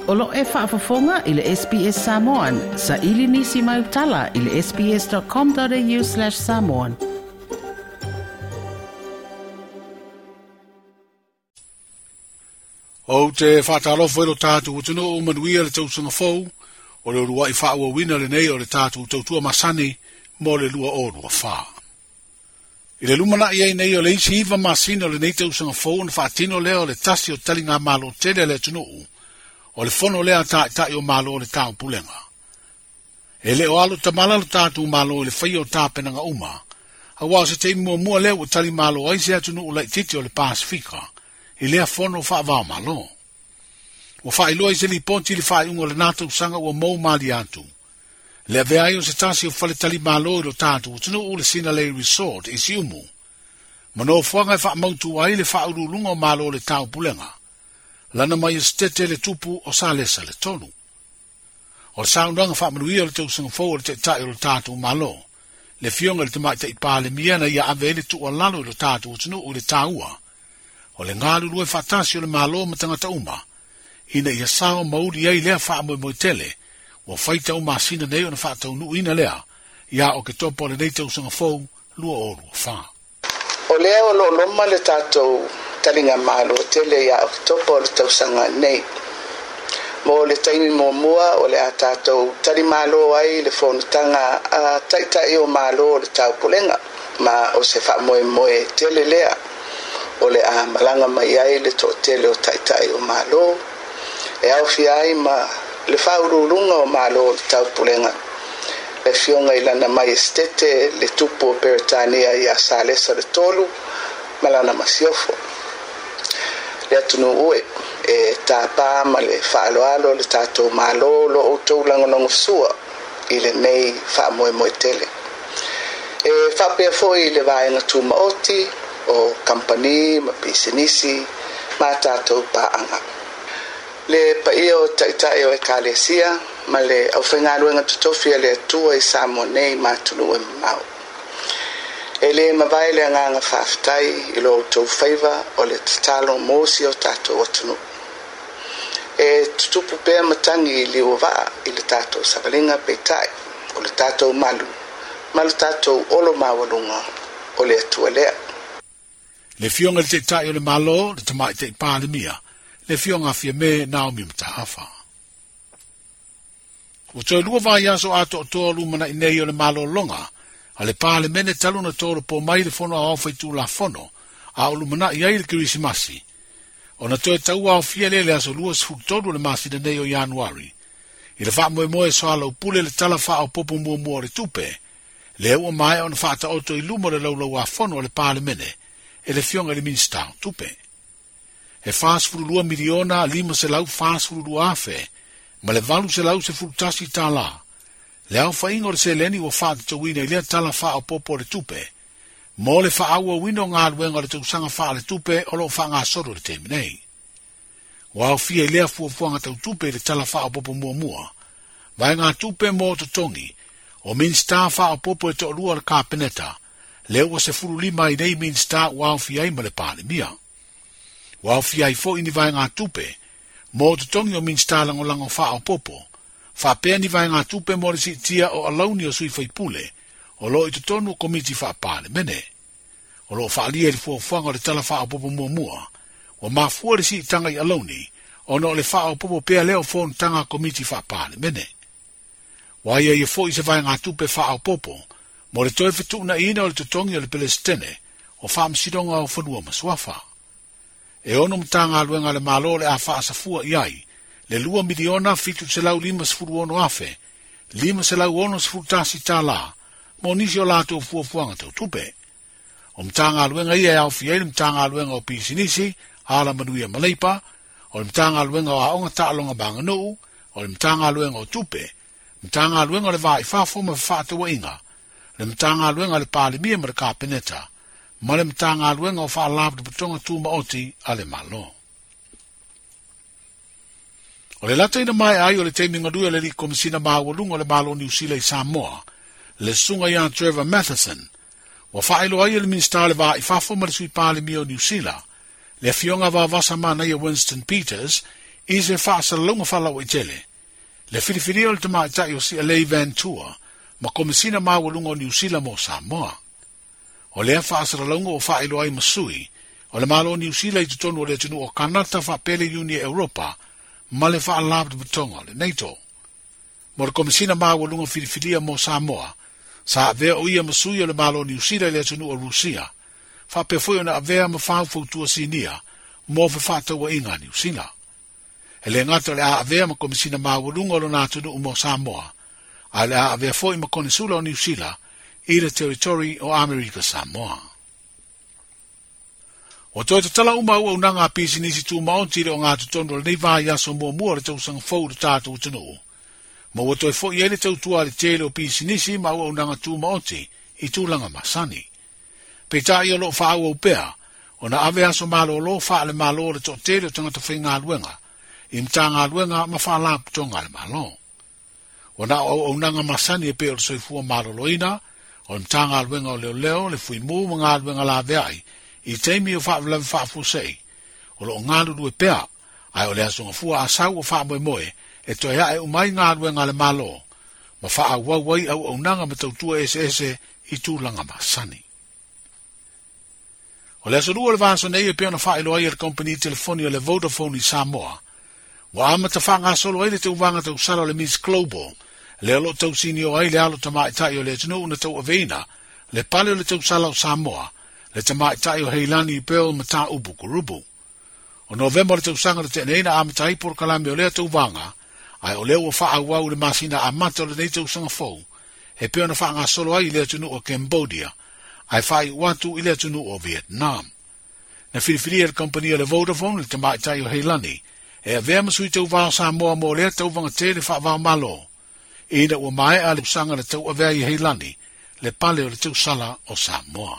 Olo e whaafafonga i le SBS Samoan. Sa ili nisi mai utala i le sbs.com.au/Samoan. O te whātālofo e lo tātou utunu o manuia le tausanga fau, o le urua i whaua wina le nei o le tātou tautua masani mo le lua o rua wha. I le lumana i nei o le isi iwa masina o le nei tausanga fau na whaatino leo le tasi o tali ngā malo tele le tunuu, o le fono lea tai o malo o le tāu pulenga. E le o alo tamala lo tātou malo o le whai o tāpena nga uma, a wā se te mua leo o tali malo aise atunuu lai titi o le Pasifika, i lea fono whaavao malo. O whaeloa i se li ponti li whaeungo le nātou sanga o mou mali atu. Le veai o se tasi o whaletali malo i lo tātou tunu o le Sinalei Resort i si umu. Mano whanga e whaamautu ai le whaurulunga o malo le tāu pulenga. Lana mai stete le tupu o sa lesa le tonu. O le saunanga whaamanuia le tausanga fau le te tai o le tātou malo. Le fionga le te mai te ipale miana ia ave le tu o lalo i lo tātou tunu o le tāua. O le ngālu lue whatasi o le malo ma tangata uma, ina ia sao mauri ai lea wha moe tele, o whaita uma sina nei o na whatau nu ina lea, ia o ke topo le nei tausanga fau, lua o rua wha. O lea o lo loma le tātou talinga malo tele ia o ke topo le tausanga nei. Mo le taimi mua o le a tātou tali malo ai le whonutanga a taitai o malo le tau pulenga, ma o se wha moe tele lea. O le a malanga mai ai le to tele o taitai o malo e au fi ai ma le whaurulunga o malo le tau pulenga le fionga ilana mai estete le tupu o Peritania i a salesa le tolu malana masiofo le atunu ue e tāpā ma le whaaloalo le tātou malo lo o taulangonongo sua i le nei whaamoe tele e whapea foi le vaenga tuma oti o company ma pisinisi ma tātou paanga. Le paia o taitai o ekalesia ma le au whaingaruenga tutofia le atua i Samoa nei ma tunu e mau. E le mawai le anganga whaftai i lo tau whaiva o le tatalo mosi o tātou o tunu. E tutupu pēr matangi i liwa waa i le tātou savalinga peitai o le tātou malu tātou olo mawalunga o le atua lea. Le fionga le te tai o le malo, le tamai te ipāle mia, le fionga fia me Naomi Matahafa. O toi lua vai aso ato o toa lumana i nei o le malo longa, a le pāle mene taluna tōra po mai le fono a awhai tū la fono, a o lumana i ai le kirisimasi. O na toi tau au fia le aso lua sfuktoru le masi na nei o Januari. I le wha moe soala upule le tala wha o popo mua le tupe, le ua mai o na wha ta oto i luma le laulau a fono le pāle mene, e le fionga le minstau tupe. E fās furulua miliona lima se lau fās furulua afe, ma le valu se lau se furutasi tā la. Le au whaingo le se leni o whāta tawina i lea tala wha o popo le tupe, mo le wha aua wino ngā luenga le tausanga wha le tupe o lo wha ngā soro le temi nei. O au fia i lea fuafuanga tau tupe le tala wha o popo mua, vai ngā tupe mo to tongi, o minstau wha o popo e to lua le kāpeneta, leo se furu lima i nei min sta wau fiai ma le pāle mia. Wau fiai fo ini vai ngā tupe, mo te tongi o min sta lango wha o popo, wha pēr ni vai ngā tupe mo le si tia o alauni o sui fai pule, o lo i te tonu komiti wha pāle mene. O lo wha alia li fuafuanga le tala wha o popo mua, o ma fua le si tanga i alauni, o no le wha o popo pēr leo fon tanga komiti wha pāle mene. Wai e fo i se vai ngā tupe wha o popo, mo le toi whetuna ina o le tutongi o le Pelestene, o whaamsidonga o whanua maswafa. E ono mtanga luenga le malo le a whaasafua iai, le 2 miliona fitu se lau 5 ono afe, 5 se lau ono sfurtasi tā la, mo nisi o lato o fuafuanga tau tupe. O mtanga luenga ia e au fiei le mtanga luenga o pisinisi, ala manuia maleipa, o le mtanga luenga o aonga taalonga banganuu, o le mtanga luenga o tupe, mtanga luenga le vai whafoma whaatawa inga, le mtanga luenga le pāle mia ma le kāpeneta, ma le mtanga luenga o whaalabu de putonga tūma oti a le malo. O le lata ina mai ai o le teiminga dua le li komisina mawalunga o le malo New Zealand i Samoa, le sunga ia Trevor Matheson, wa whaelo ai le minsta le wa i whafoma le sui pāle mia o New Zealand, le fionga wa vasa mana ia Winston Peters, I se whaasalalonga whalau I tele. Le whiriwhiri o le tamaitai o si a Lei Ventura, ma komisina mawalunga o New Zealand mo Samoa. O lea whaasalalonga o whaelo ai masui, o le malo o New Zealand I tutonu o le tunu o kanata whapele Uni Europa, ma le whaalabda batonga le NATO. Mo le komisina mawalunga whiriwhiria mo Samoa, sa avea o ia masui o le malo o New Zealand le tunu o Rusia, whapefoi o na avea ma whaafoutua sinia, mo whataua inga New Zealand. Ele ngata le a avea ma komisina mawalunga o lo nātunu mo Samoa, a le a avea foi ma konisula o New Zealand, I le territory o Amerika Samoa. O toi te tala uma ua unanga pisi nisi tu maonti le o ngā tutono le neiva yaso mua mua le tausanga fau le tātou tunu. Ma ua toi foi ele tautua le tele o pisi nisi ma ua unanga tu maonti I tūlanga masani. Peta I o lo wha ua upea, o na ave aso malo lo wha le malo le to tele o tangata whi ngā luenga, I mta ngā luenga ma wha la putonga le malo. O na o unanga masani e pe o soifua malo loina, o le mtanga alwenga o leo leo, le fui mu mga alwenga la veai, I teimi o whaavlawe whaafusei, o lo ngālu lue pea, ai o le asonga fua asau o whaamoe moe, e toi hae umai ngā alwenga le malo, ma whaa wawai au au nanga ma tautua ese I tūlanga masani. O le asonua le vāso nei e pea na whaelo ai le company telefoni o le Vodafone I Samoa, wa amata whanga solo ai le te uwanga tau sala o le Miss Global, le alo tau sini o ai le alo tamaitai o le tunu una tau aveina, le pale o le tau sala o Samoa, le tamaitai o Heilani I Pearl mata ubu kurubu. O November le tau sanga le teneina amatai por kalame o le tau vanga, ai o leo o wha awau le masina amata o le nei tau sanga fau, e peo na whanga solo ai le tunu o Cambodia, ai whai watu I le tunu o Vietnam. Na whiriwhiri le company o le Vodafone le tamaitai o Heilani, e a vea masui tau vāo Samoa mo le tau vanga te le wha vāo malo, Ina ua mai a le usanga le tau avea I Heilani, le pale o le tau sala o Samoa.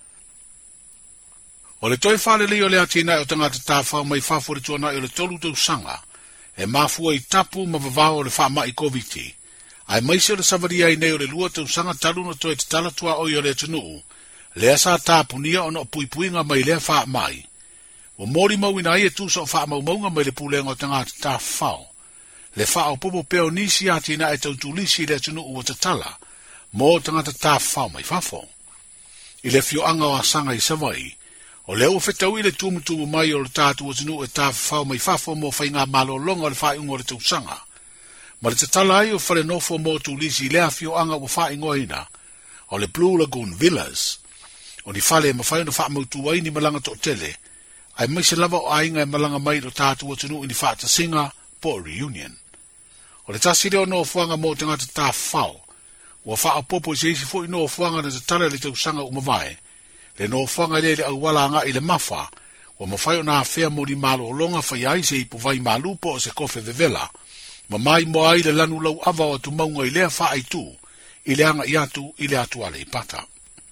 O le toi whale li o le atina o tangata tāwhau mai whafore tuana o le tolu tau sanga, e mafua I tapu ma vavao le wha I COVID-19. Ai maise o le savaria I nei o le lua tau sanga talu na toi te talatua o I o le tunu, le asa tāpu nia o na puipuinga mai le wha mai. O mori mau ina ai e tusa o wha mau maunga mai le pulenga o tangata tāwhau. Le wha o popo peo nisi ati na e tau tulisi le tunu ua tatala, mo tangata tā whao mai whafo. I le fio anga o asanga I Savai, o le ua whetau I le tumutumu mai o le tātu o tunu e tā whao mai whafo mo whainga malo longa le whai ungo le tau sanga. Ma le tatala ai o whare nofo mo tulisi le a fio anga o whai ngoina, o le Blue Lagoon Villas, o ni whale ma whai na wha mautu ai ni malanga to tele, ai mai se lava o ainga e malanga mai o tātu o tunu I ni whata singa po reunion. O le tasi leo no fuanga mo tangata tā whao, ua wha popo I se isi fo I no fuanga na te tala le tau sanga umawai, le no fuanga le au wala anga I le mafa, ua mawhai o nā whea mo di malo o longa whai ai se I puvai malupo o se kofe vevela, ma mai mo ai le lanu lau awa o tu maunga I lea wha ai tu, I le anga I le atu ale I pata.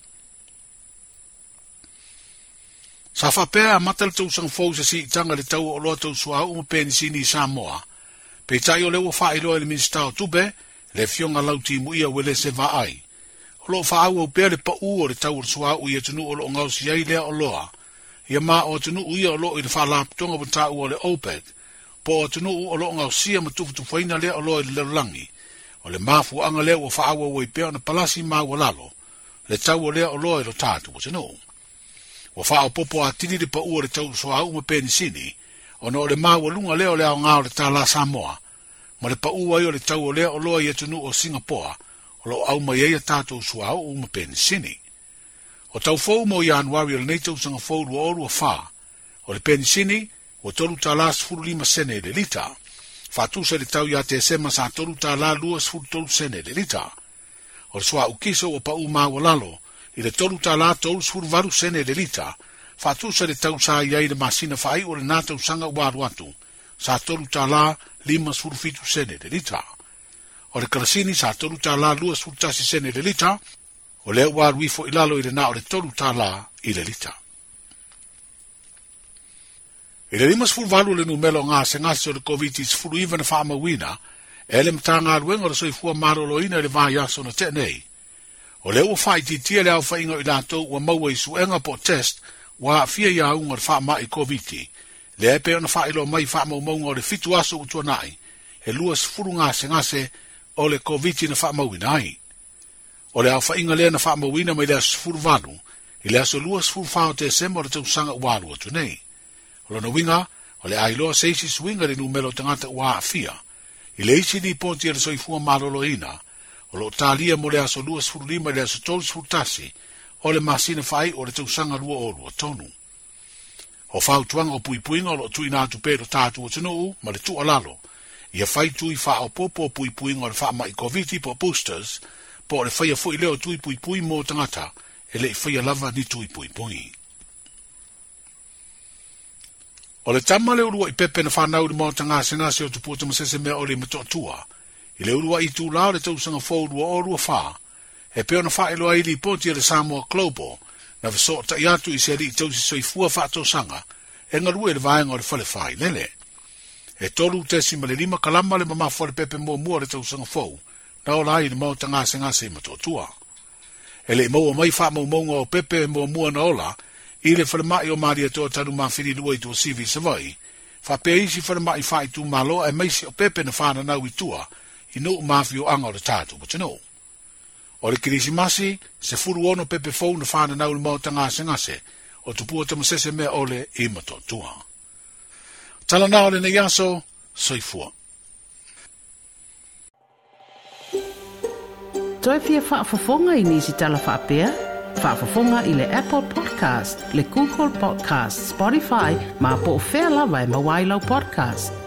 Sa wha pēa mata le tau sanga fau se si itanga le tau o loa tau sua uma pēni sini I Samoa, pe tai o le ua wha iloa le minstao tube, le fionga lauti mu ia wele se va ai. O lo wha au au pēa le pa u o le tau o sua u ia tunu o lo ngau si ai lea o loa. Ia ma o tunu u ia o lo I le wha laptonga wa tau o le OPEC, po o tunu u o lo ngau sia ma tufutu whaina lea o lo I le langi. O le mafu anga lea ua wha au au i pēa na palasi ma wa lalo, le tau o lea o lo I lo tātu o tunu. O wha au popo a tini le pa u o le tau o sua u ma pēni sini, o no le maua lunga leo leo ngā o le tāla Samoa, ma le pa ua i o le tau o leo o loa I atunu o Singapore, o lo au mai eia tātou sua o uma pēni sini. O tau fau mo Januari o le neitau sanga fau lua o lua wha, o le pēni sini, o tolu tāla sfuru lima sene le lita, whātusa le tau ia te sema sa tolu tāla lua sfuru tolu sene le lita, o le sua ukiso o pa u maua lalo, I le tolu tāla tolu sfuru varu sene le lita, Fatusa le tau sa iai le masina whai o le nātau sanga waru atu, sa tolu tā la 5 sene le lita. O le karasini sa tolu tā la 2 sene le lita, o le waru ifo ilalo I le na o le tolu tā la I le lita. I le 5 le numelo ngā se ngasi o le COVID-19 furu iwa na wha mawina, e le mtanga aluenga o le soifua maroloina le vā yaso na tenei. O le ua whai titia le au whainga I lātou ua maua I suenga po test, wa fia ia unga wha mai COVID-19, Le pe ona whaelo mai wha maumau o le fitu aso utua nai, e lua sifuru ngase o le COVID na wha mauina ai. O le au whainga lea na wha mauina mai lea sifuru valu, i lea so lua sifuru whao te sema o le tausanga ualu atu nei. O lona winga, o le ailoa seisi swinga le numelo tangata ua afia, i le isi ni ponti e le soifua malolo ina, o lo talia mo le aso lua sifuru lima le aso tolu sifuru tasi, o le masina whai o le tausanga lua o lua tonu. O whau tuanga o puipuinga o lo tui nā tupedo tātu o tunu ma le tu alalo, ia whai tui wha o popo o puipuinga o le wha mai COVID po boosters, po le whaia fui leo tui puipui mō tangata, e le whaia lava ni tui puipui. O le tama le urua i pepe na whanau le mō ngase o tuputa masese mea o le matotua, i le urua i tū lao le tausanga fōrua o rua wha, e peo na whaeloa ili ponti e le Samoa Global, na viso ta iatu i se li tausi soifua whaatosanga, e ngarua e le vaenga o le whale whai lele. E tolu tesi ma le lima kalama le mamafo le pepe mua le tausanga fōu, na o lai le mau ngase matotua. E le maua mai wha maunga o pepe mua na ola, i le whale mai o maria toa tanu mawhiri lua i tua sivi savai, wha pia isi whale mai wha i tu malo e maisi o pepe na whana nau i tua, i nuu mafi o anga o le tātu patano. O le kirisimasi, se furu ono pepe fau na whana nau le mau ngase, o tupua tamasese mea ole i matotua. Tala nao le nei aso, soifua. Toi fia whaafafonga i nisi tala whaapea? Whaafafonga i le Apple Podcast, le Google Podcast, Spotify, ma po whea lawa e mawailau podcast.